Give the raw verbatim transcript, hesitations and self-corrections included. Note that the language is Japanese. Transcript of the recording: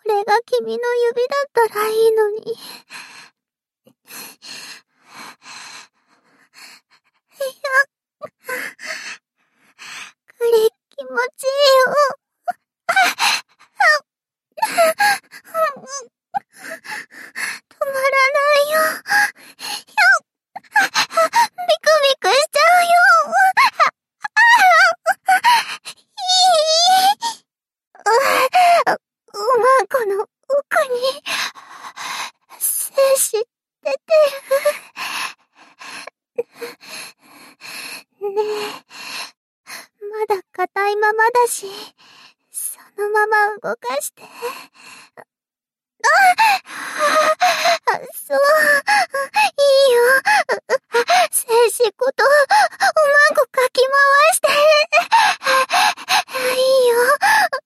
れが君の指だったらいいのに。いや、これ気持ちいいよ。止まらないよ。ビクビクしちゃうよ。うまこの奥に精子出てる。ねえ、まだ硬いままだし、そのまま動かして。あ、そう、いいよ。精子ごとうまくかき回して。いいよ。